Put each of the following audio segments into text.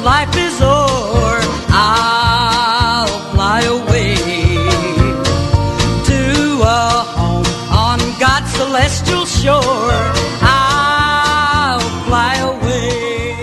life is o'er, I'll fly away to a home on God's celestial shore. I'll fly away.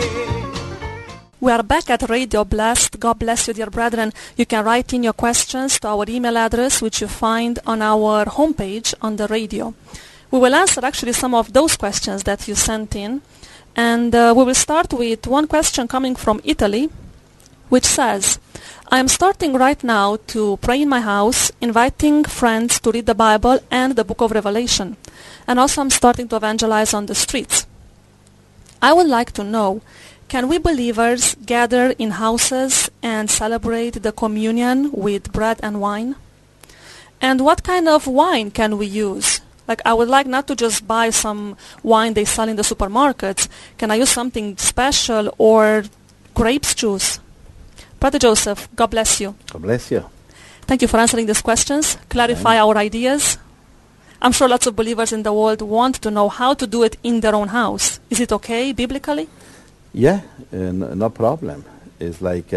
We are back at Radio Blessed. God bless you, dear brethren. You can write in your questions to our email address, which you find on our homepage on the radio. We will answer actually some of those questions that you sent in. And we will start with one question coming from Italy, which says, I am starting right now to pray in my house, inviting friends to read the Bible and the book of Revelation. And also I'm starting to evangelize on the streets. I would like to know, can we believers gather in houses and celebrate the communion with bread and wine? And what kind of wine can we use? Like, I would like not to just buy some wine they sell in the supermarkets. Can I use something special, or grapes juice? Brother Joseph, God bless you. God bless you. Thank you for answering these questions. Clarify our ideas. I'm sure lots of believers in the world want to know how to do it in their own house. Is it okay biblically? Yeah, no problem. It's like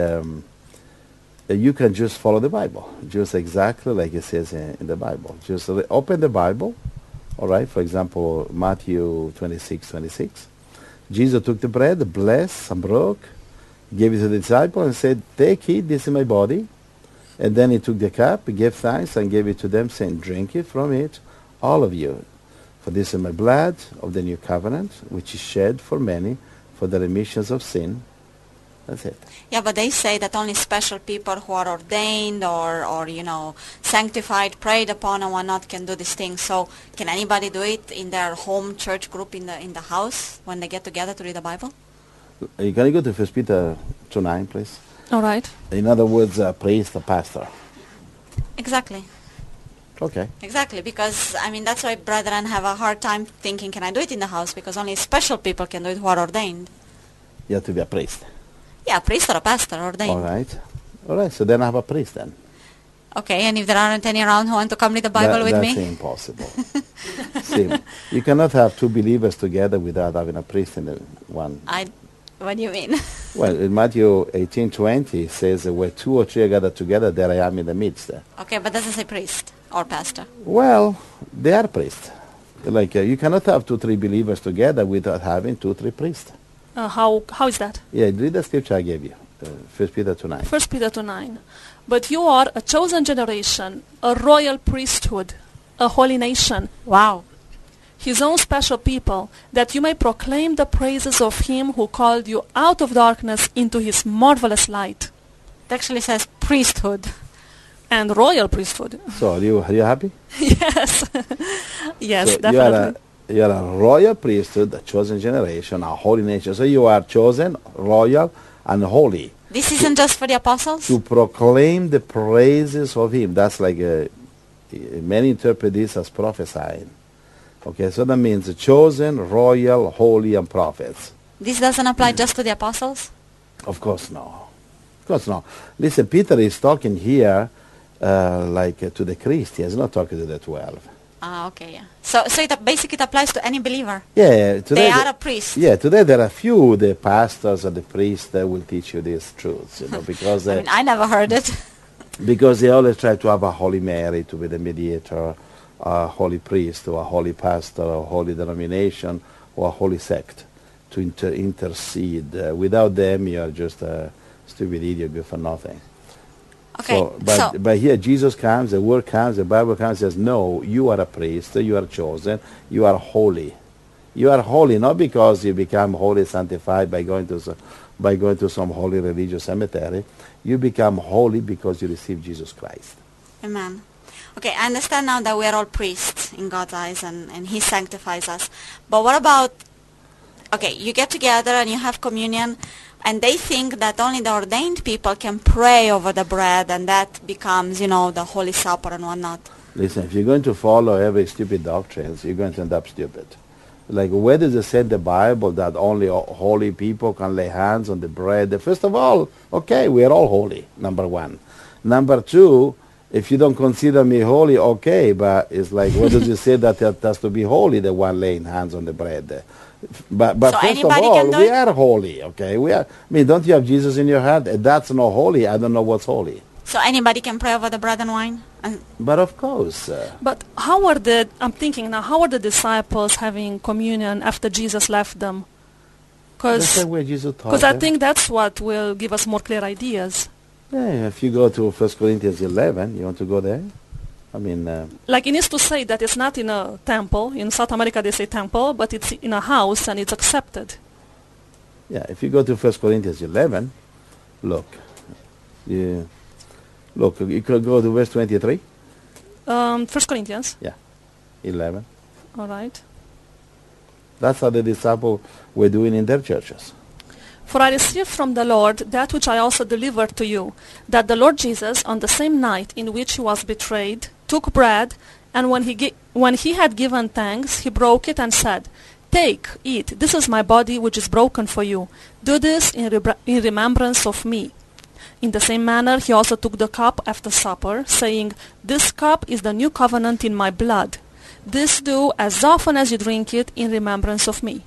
you can just follow the Bible, just exactly like it says in the Bible. Just open the Bible. All right, for example, Matthew 26:26. Jesus took the bread, blessed, and broke, gave it to the disciples, and said, take it, this is my body. And then he took the cup, gave thanks, and gave it to them, saying, drink it from it, all of you. For this is my blood of the new covenant, which is shed for many for the remissions of sin. That's it. Yeah, but they say that only special people who are ordained or sanctified, prayed upon and whatnot can do these things. So can anybody do it in their home church group in the house when they get together to read the Bible? Can you go to 1 Peter 2:9, please? All right. In other words, a priest, a pastor. Exactly. Okay. Exactly, because, that's why brethren have a hard time thinking, can I do it in the house? Because only special people can do it who are ordained. You have to be a priest. Yeah, a priest or a pastor ordained. All right, so then I have a priest then. Okay, and if there aren't any around who want to come read the Bible with me? That's impossible. See, you cannot have two believers together without having a priest in the one. What do you mean? Well, in Matthew 18:20 it says, where two or three are gathered together, there I am in the midst. Okay, but doesn't say priest or pastor. Well, they are priests. Like, you cannot have 2-3 believers together without having 2-3 priests. How is that? Yeah, read the scripture I gave you, 1 Peter 2:9. 1 Peter 2:9. But you are a chosen generation, a royal priesthood, a holy nation. Wow. His own special people, that you may proclaim the praises of him who called you out of darkness into his marvelous light. It actually says priesthood. And royal priesthood. So, are you happy? Yes. Yes, so definitely. You are a royal priesthood, a chosen generation, a holy nation. So you are chosen, royal, and holy. This isn't just for the apostles? To proclaim the praises of him. That's like, many interpret this as prophesying. Okay, so that means chosen, royal, holy, and prophets. This doesn't apply just to the apostles? Of course no. Of course no. Listen, Peter is talking here to the Christians, not talking to the 12. Ah, okay, yeah. So basically it applies to any believer. Yeah. Today they are a priest. Yeah, today there are few, the pastors and the priests that will teach you these truths, because... I never heard it. Because they always try to have a Holy Mary to be the mediator, a holy priest, or a holy pastor, or a holy denomination, or a holy sect to intercede. Without them, you are just a stupid idiot, good for nothing. Okay, but here Jesus comes, the word comes, the Bible comes, says, no, you are a priest, you are chosen, you are holy. You are holy not because you become holy, sanctified by going to some holy religious cemetery. You become holy because you receive Jesus Christ. Amen. Okay, I understand now that we are all priests in God's eyes and he sanctifies us. But what about, okay, you get together and you have communion, and they think that only the ordained people can pray over the bread, and that becomes, the Holy Supper and whatnot. Listen, if you're going to follow every stupid doctrine, you're going to end up stupid. Like, where does it say in the Bible that only holy people can lay hands on the bread? First of all, okay, we are all holy, number one. Number two, If you don't consider me holy, okay, but it's like, what does it say that it has to be holy, the one laying hands on the bread? But So first of anybody all, can do we it? are holy, okay? We are. I mean, don't you have Jesus in your heart? That's not holy. I don't know what's holy. So anybody can pray over the bread and wine? And But of course, But I'm thinking now, how are the disciples having communion after Jesus left them? the Because same way Jesus taught I them. think that's what will give us more clear ideas. Yeah, if you go to 1 Corinthians 11, you want to go there? I mean, Like it needs to say that it's not in a temple. In South America they say temple, but it's in a house and it's accepted. yeah, if you go to 1 Corinthians 11, look. Look, you could go to verse 23. 1 Corinthians, 11. all right. That's how the disciples were doing in their churches. For I received from the Lord that which I also delivered to you, that the Lord Jesus, on the same night in which he was betrayed, took bread, and when he had given thanks, he broke it and said, "Take, eat, this is my body which is broken for you. Do this in remembrance of me." In the same manner he also took the cup after supper, saying, "This cup is the new covenant in my blood. This do as often as you drink it in remembrance of me.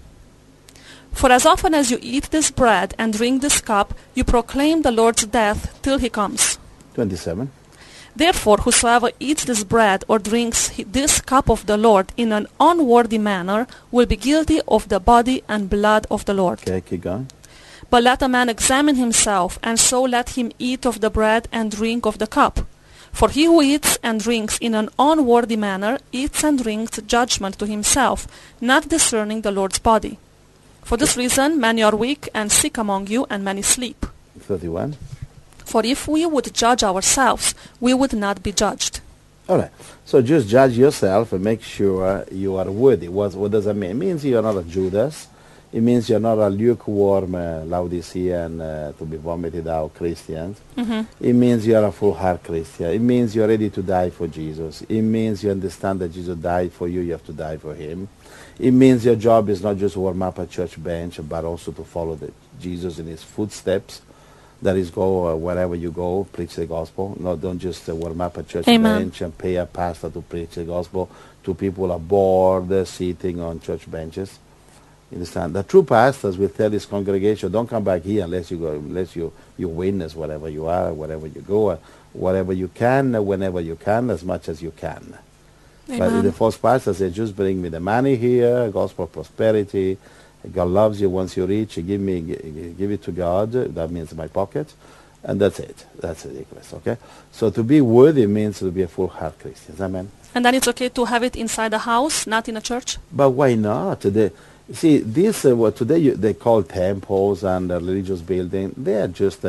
For as often as you eat this bread and drink this cup, you proclaim the Lord's death till he comes. 27. Therefore, whosoever eats this bread or drinks this cup of the Lord in an unworthy manner will be guilty of the body and blood of the Lord. Okay, keep going. But let a man examine himself, and so let him eat of the bread and drink of the cup. For he who eats and drinks in an unworthy manner eats and drinks judgment to himself, not discerning the Lord's body. For this reason many are weak and sick among you, and many sleep. 31. For if we would judge ourselves, we would not be judged. All right. So just judge yourself and make sure you are worthy. What does that mean? It means you're not a Judas. It means you're not a lukewarm Laodicean to be vomited out Christian. It means you're a full-heart Christian. It means you're ready to die for Jesus. It means you understand that Jesus died for you. You have to die for him. It means your job is not just warm up a church bench, but also to follow Jesus in his footsteps. That is, go wherever you go, preach the gospel. No, don't just warm up a church Amen. bench and pay a pastor to preach the gospel to people are bored sitting on church benches. You understand? The true pastors will tell his congregation, don't come back here unless you witness wherever you are, wherever you go, whatever you can, whenever you can, as much as you can. But Amen. the false pastor says, just bring me the money here, gospel of prosperity. God loves you once you reach, give it to God. That means my pocket. And that's it. That's ridiculous, okay? So to be worthy means to be a full-heart Christian. Amen? And then it's okay to have it inside the house, not in a church? But why not? See, this what today they call temples and religious building. They are just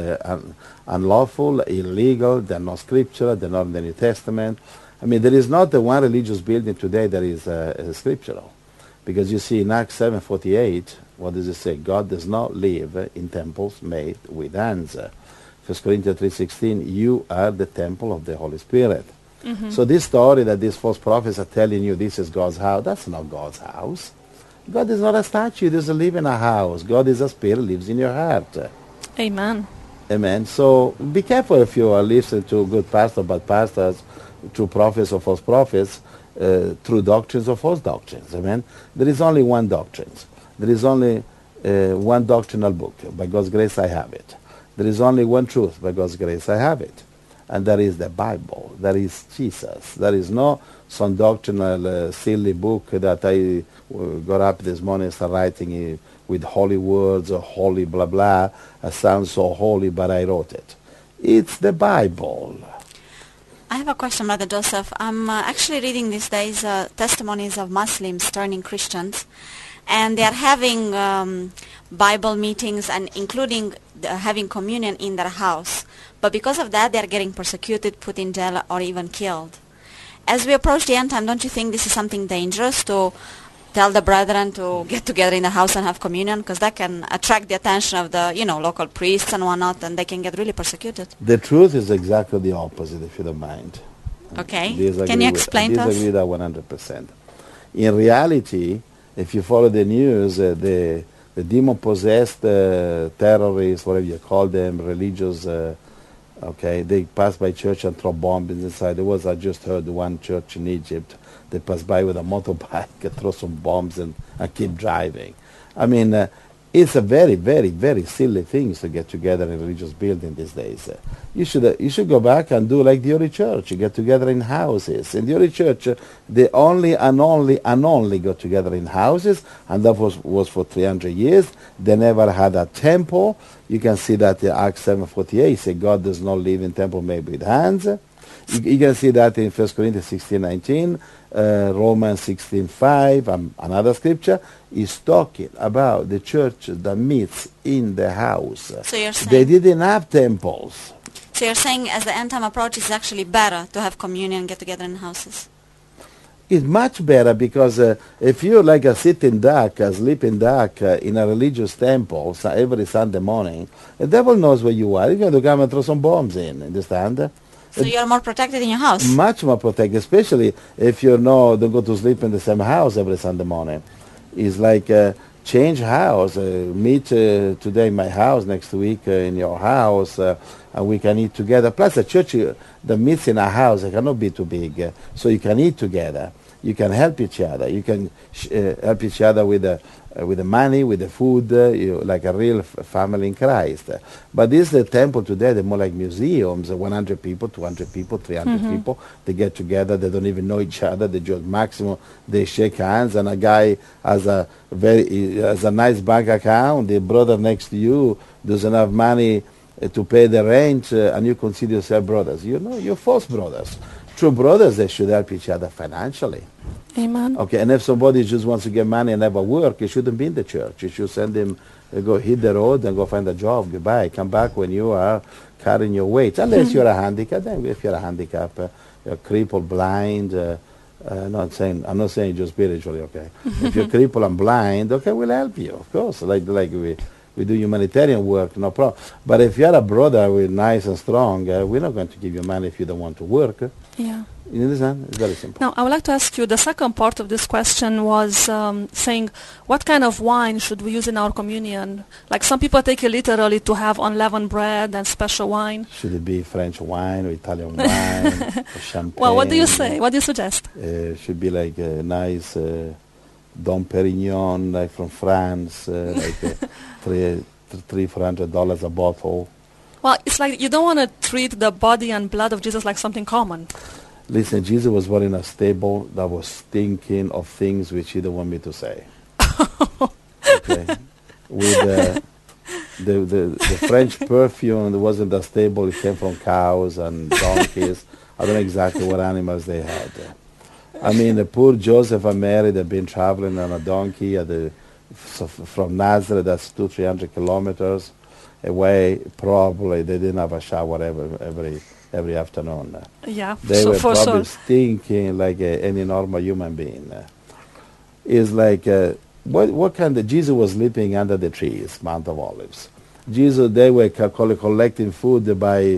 unlawful, illegal. They're not scriptural. They're not in the New Testament. I mean, there is not one religious building today that is scriptural, because you see in Acts 7:48, what does it say? God does not live in temples made with hands. 1 Corinthians 3:16, you are the temple of the Holy Spirit. So this story that these false prophets are telling you this is God's house, that's not God's house. God is not a statue. He doesn't live in a house. God is a spirit, lives in your heart. Amen. Amen. So be careful if you are listening to good pastors, bad pastors, true prophets or false prophets, true doctrines or false doctrines. Amen. There is only one doctrine. There is only one doctrinal book. By God's grace, I have it. There is only one truth. By God's grace, I have it. And that is the Bible. That is Jesus. There is no some doctrinal silly book that I got up this morning and started writing with holy words or holy blah blah. It sounds so holy, but I wrote it. It's the Bible. I have a question, Brother Joseph. I'm actually reading these days testimonies of Muslims turning Christians, and they are having Bible meetings and including having communion in their house. But because of that, they are getting persecuted, put in jail, or even killed. As we approach the end time, don't you think this is something dangerous to tell the brethren to get together in the house and have communion? Because that can attract the attention of the, local priests and whatnot, and they can get really persecuted. The truth is exactly the opposite, if you don't mind. Okay. Disagree Can you explain to us? Disagree with that 100%. In reality, if you follow the news, the demon-possessed terrorists, whatever you call them, religious Okay, they pass by church and throw bombs inside. I just heard one church in Egypt. They pass by with a motorbike and throw some bombs and keep driving. I mean, it's a very, very, very silly thing to get together in a religious building these days. You should go back and do like the early church. You get together in houses. In the early church, they only got together in houses, and that was for 300 years. They never had a temple. You can see that in Acts 7:48 say God does not live in temple made with hands. You can see that in 1 Corinthians 16:19, Romans 16:5, another scripture is talking about the church that meets in the house. So you're saying, they didn't have temples. So you're saying as the end time approach, it's actually better to have communion and get together in houses? It's much better because if you're like a sitting duck, a sleeping duck in a religious temple every Sunday morning, the devil knows where you are. He's going to come and throw some bombs in, understand? So you're more protected in your house? Much more protected, especially if don't go to sleep in the same house every Sunday morning. It's like change house, meet today in my house, next week in your house, and we can eat together. Plus, a church that meets in a house, it cannot be too big, so you can eat together. You can help each other. You can help each other with the money, with the food, like a real family in Christ. But this the temple today, they're more like museums, 100 people, 200 people, 300 people. They get together, they don't even know each other, they just maximum, they shake hands, and a guy has a nice bank account, the brother next to you doesn't have money to pay the rent, and you consider yourself brothers. You're false brothers. True brothers, they should help each other financially. Amen. Okay, and if somebody just wants to get money and never work, you shouldn't be in the church. You should send him, go hit the road and go find a job. Goodbye. Come back when you are carrying your weight. Unless you're a handicap, then if you're a handicap, you're crippled, blind. I'm not saying just spiritually. Okay, if you're crippled and blind, okay, we'll help you, of course. Like we do humanitarian work, no problem. But if you're a brother, we're nice and strong, we're not going to give you money if you don't want to work. Yeah. You understand? It's very simple. Now, I would like to ask you, the second part of this question was saying, what kind of wine should we use in our communion? Like some people take it literally to have unleavened bread and special wine. Should it be French wine or Italian wine or champagne? Well, what do you say? What do you suggest? Should be like a nice Dom Perignon, like from France, like $300-400 a bottle. Well, it's like you don't want to treat the body and blood of Jesus like something common. Listen, Jesus was born in a stable that was stinking of things which he didn't want me to say. Okay, with the French perfume that wasn't that stable. It came from cows and donkeys. I don't know exactly what animals they had. I mean, the poor Joseph and Mary, they've been traveling on a donkey from Nazareth. That's 200-300 kilometers away. Probably they didn't have a shower every afternoon. Yeah, they were for probably sure. stinking like any normal human being. It's like what kind of Jesus was sleeping under the trees, Mount of Olives. Jesus, they were collecting food by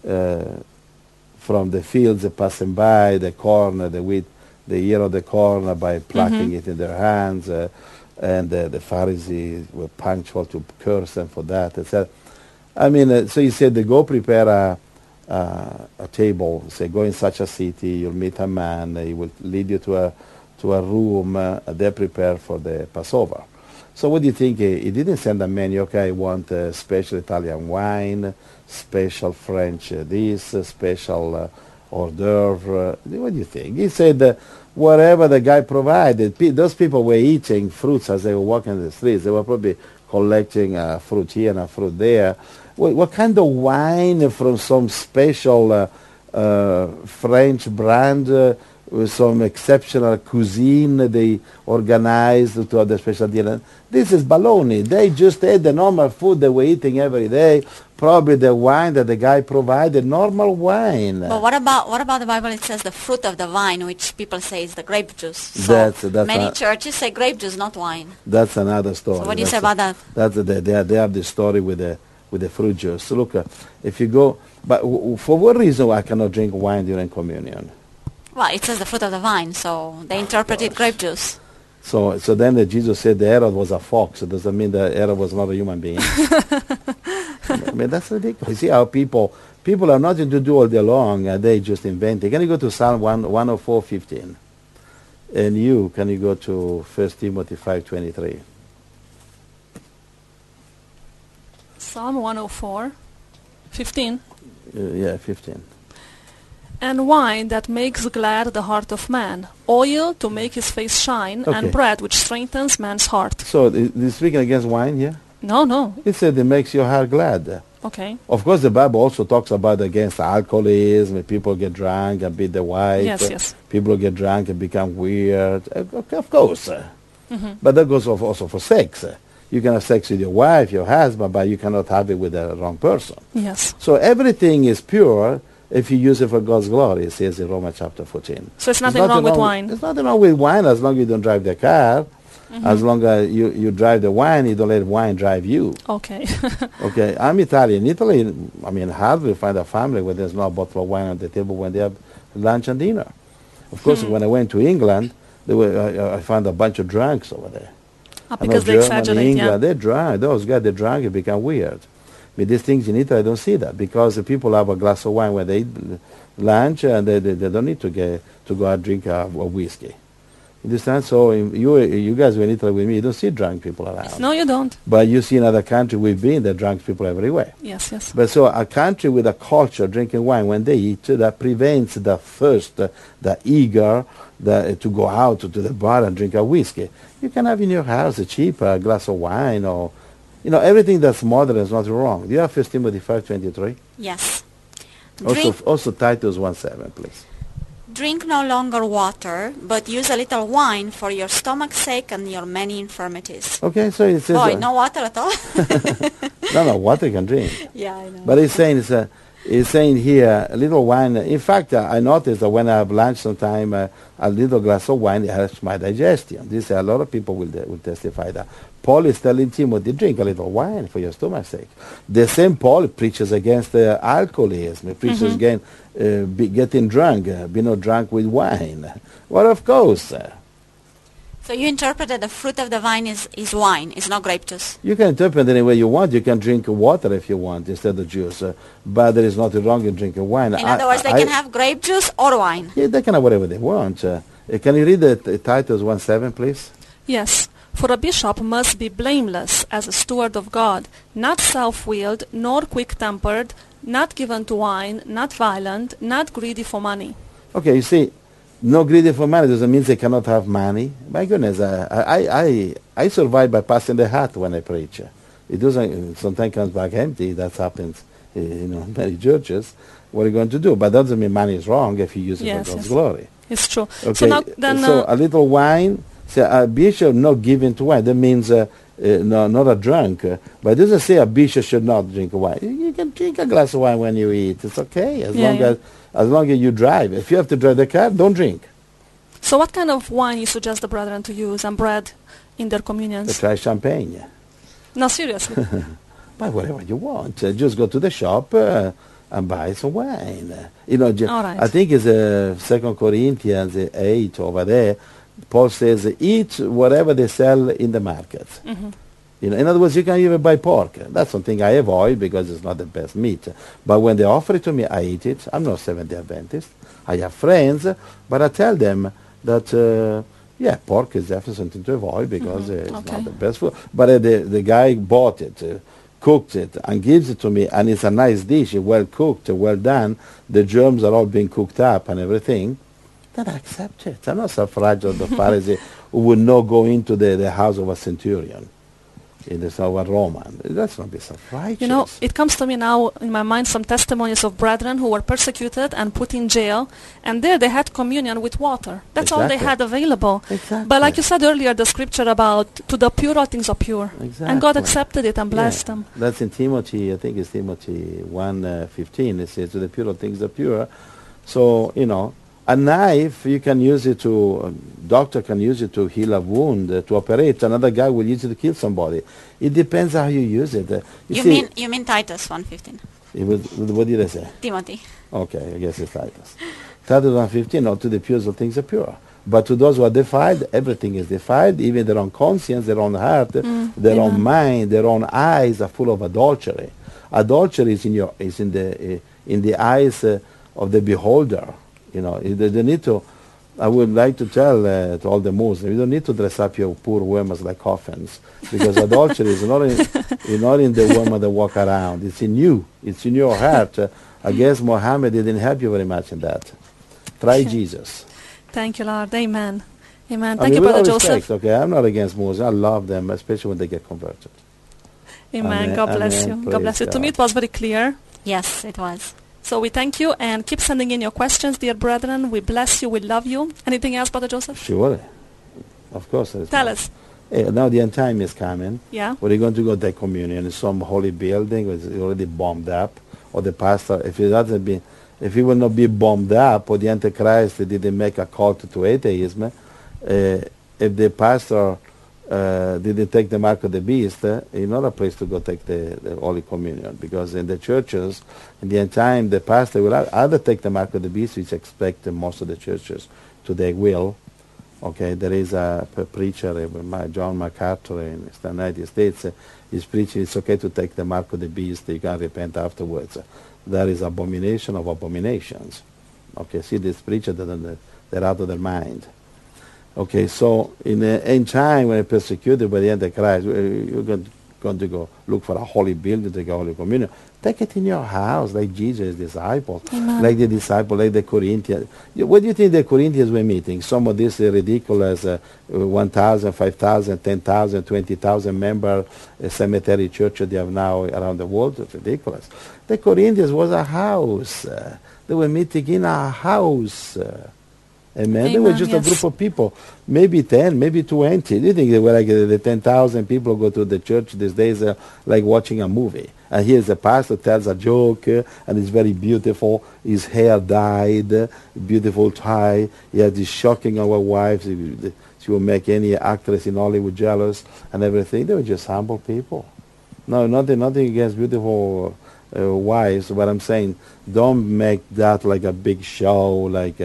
from the fields, passing by the corn, the wheat, the ear of the corn by plucking it in their hands. And the Pharisees were punctual to curse them for that. I mean, so he said, go prepare a table. Say, go in such a city, you'll meet a man. He will lead you to a room. They prepare for the Passover. So what do you think? He didn't send a menu. Okay, I want special Italian wine, special French this, special hors d'oeuvre. What do you think? He said whatever the guy provided. Those people were eating fruits as they were walking the streets. They were probably collecting fruit here and a fruit there. What kind of wine from some special French brand with some exceptional cuisine they organized to have the special dinner? This is baloney. They just ate the normal food they were eating every day. Probably the wine that the guy provided, normal wine. But what about the Bible? It says the fruit of the vine, which people say is the grape juice. So That's many churches say grape juice, not wine. That's another story. So what do you say about that? They have the story with the fruit juice. So look, if you go, but for what reason I cannot drink wine during communion? Well, it says the fruit of the vine, so they interpreted grape juice. So then Jesus said the Herod was a fox. It doesn't mean that Herod was not a human being. I mean, that's ridiculous. You see how people People have nothing to do all day long, and they just inventing. Can you go to Psalm 104:15? And can you go to 1 Timothy 5:23? Psalm 104, 15. Yeah, 15. And wine that makes glad the heart of man, oil to make his face shine, Okay. and bread which strengthens man's heart. So is speaking against wine here? No. It said it makes your heart glad. Okay. Of course, the Bible also talks about against alcoholism. People get drunk and beat their wife. Yes. People get drunk and become weird. Of course. But that goes also for sex. You can have sex with your wife, your husband, but you cannot have it with the wrong person. Yes. So everything is pure if you use it for God's glory, it says in Romans chapter 14. So it's nothing wrong with wine. There's nothing wrong with wine as long as you don't drive the car. As long as you drive the wine, you don't let wine drive you. Okay. Okay, I'm Italian. In Italy, I mean, hardly find a family where there's no bottle of wine on the table when they have lunch and dinner. Of course, when I went to England, I found a bunch of drunks over there. Because they Germany, exaggerate, England, they're drunk. Those guys, they're drunk, it become weird. But these things in Italy, I don't see that because the people have a glass of wine when they eat lunch, and they don't need to go out and drink a whiskey. You understand? So you guys were in Italy with me, you don't see drunk people around. No, you don't. But you see in other countries we've been, there are drunk people everywhere. Yes. But so a country with a culture drinking wine when they eat, that prevents the thirst, the eager to go out to the bar and drink a whiskey. You can have in your house a cheap glass of wine, or everything that's modern is not wrong. Do you have 1 Timothy 5:23? Yes. Also Titus 1:7, please. Drink no longer water, but use a little wine for your stomach's sake and your many infirmities. Okay, so it says... Boy, no water at all? No, water you can drink. Yeah, I know. But it's saying here, a little wine. In fact, I noticed that when I have lunch sometime, a little glass of wine helps my digestion. A lot of people will testify that. Paul is telling Timothy, drink a little wine for your stomach's sake. The same Paul preaches against alcoholism. He preaches against getting drunk, be not drunk with wine. Well, of course. So you interpreted the fruit of the vine is wine, it's not grape juice. You can interpret it any way you want. You can drink water if you want instead of juice. But there is nothing wrong in drinking wine. In other words, they can have grape juice or wine. Yeah, they can have whatever they want. Can you read the Titus 1:7, please? Yes. For a bishop must be blameless as a steward of God, not self-willed, nor quick-tempered, not given to wine, not violent, not greedy for money. Okay, you see, no greedy for money doesn't mean they cannot have money. My goodness, I survive by passing the hat when I preach. It doesn't, sometimes comes back empty. That happens, in many churches. What are you going to do? But that doesn't mean money is wrong if you use it for God's glory. It's true. Okay, So now then, so a little wine, say a bishop not given to wine. That means no, not a drunk. But it doesn't say a bishop should not drink wine. You can drink a glass of wine when you eat. It's okay as long as you drive. If you have to drive the car, don't drink. so what kind of wine you suggest the brethren to use and bread in their communions? Try champagne. No, seriously. Buy whatever you want. Just go to the shop and buy some wine. All right. I think it's 2 Corinthians 8 over there. Paul says, eat whatever they sell in the market. In other words, you can even buy pork. That's something I avoid because it's not the best meat. But when they offer it to me, I eat it. I'm not Seventh-day Adventist. I have friends, but I tell them that, pork is definitely something to avoid because it's not the best food. But the guy bought it, cooked it, and gives it to me, and it's a nice dish, well cooked, well done. The germs are all being cooked up and everything. Then I accept it. I'm not so fragile, the Pharisee who would not go into the house of a centurion. In the of a Roman. That's not be self-righteous. It comes to me now in my mind some testimonies of brethren who were persecuted and put in jail, and there they had communion with water. That's all they had available. Exactly. But like you said earlier, the scripture about to the pure all things are pure. Exactly. And God accepted it and blessed them. That's in Timothy, I think it's Timothy 1:15. It says, to the pure all things are pure. So, a knife, you can use it doctor can use it to heal a wound, to operate. Another guy will use it to kill somebody. It depends how you use it. You mean Titus 1:15? What did I say? Timothy. Okay, I guess it's Titus. Titus 1:15, to the pure all things are pure. But to those who are defiled, everything is defiled, even their own conscience, their own heart, their own mind, their own eyes are full of adultery. Adultery is in the eyes of the beholder. You know, they need to. I would like to tell to all the Muslims, you don't need to dress up your poor women like coffins, because adultery is not in the women that walk around. It's in you. It's in your heart. I guess Muhammad didn't help you very much in that. Try Jesus. Thank you, Lord. Amen. Amen. I Thank mean, you, with all Brother respect, Joseph. okay, I'm not against Muslims. I love them, especially when they get converted. Amen. Amen. God bless Amen. you. God bless you. Praise To me, God. it was very clear. Yes, it was. So we thank you and keep sending in your questions, dear brethren. We bless you. We love you. Anything else, Brother Joseph? Sure. Of course. Tell us. Now the end time is coming. Yeah. We're going to go to communion in some holy building which is already bombed up, or the pastor, if he will not be bombed up, or the Antichrist didn't make a call to atheism, if the pastor didn't take the mark of the beast, not a place to go take the Holy Communion, because in the churches, in the end time, the pastor will either take the mark of the beast, which expect most of the churches today will. Okay, there is a preacher, John MacArthur in the United States, he's preaching it's okay to take the mark of the beast, you can repent afterwards. That is abomination of abominations. Okay, see this preacher, they're out of their mind. Okay, so in the end time, when you're persecuted by the Antichrist, you're going to go look for a holy building to take a Holy Communion. Take it in your house, like Jesus' disciples, Amen. like the disciples, like the Corinthians. What do you think the Corinthians were meeting? Some of this ridiculous 1,000, 5,000, 10,000, 20,000 member cemetery church they have now around the world. It's ridiculous. The Corinthians was a house. They were meeting in a house. Amen. They were just yes. a group of people, maybe 10, maybe 20. Do you think they were like the 10,000 people go to the church these days like watching a movie? And here's a pastor tells a joke, and it's very beautiful. His hair dyed, beautiful tie. He has this shocking our wives. She will make any actress in Hollywood jealous and everything. They were just humble people. No, nothing against beautiful wives, but I'm saying don't make that like a big show, like...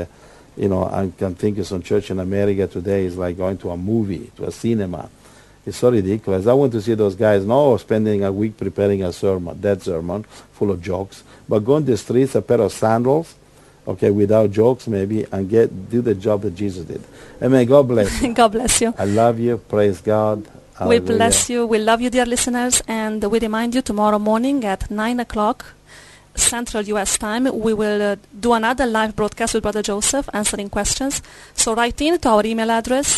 I can think of some church in America today is like going to a movie, to a cinema. It's so ridiculous. I want to see those guys, spending a week preparing a sermon, that sermon, full of jokes, but go on the streets, a pair of sandals, okay, without jokes maybe, and do the job that Jesus did. Amen. God bless you. God bless you. I love you. Praise God. We bless you. We love you, dear listeners, and we remind you tomorrow morning at 9 o'clock Central U.S. time, we will do another live broadcast with Brother Joseph answering questions. So write in to our email address,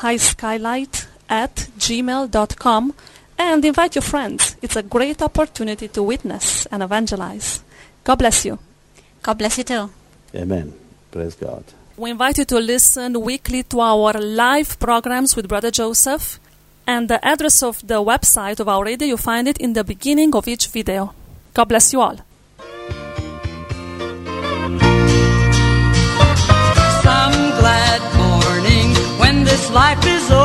highskylight@gmail.com, and invite your friends. It's a great opportunity to witness and evangelize. God bless you. God bless you too. Amen. Praise God. We invite you to listen weekly to our live programs with Brother Joseph, and the address of the website of our radio, you find it in the beginning of each video. God bless you all. Some glad morning when this life is over.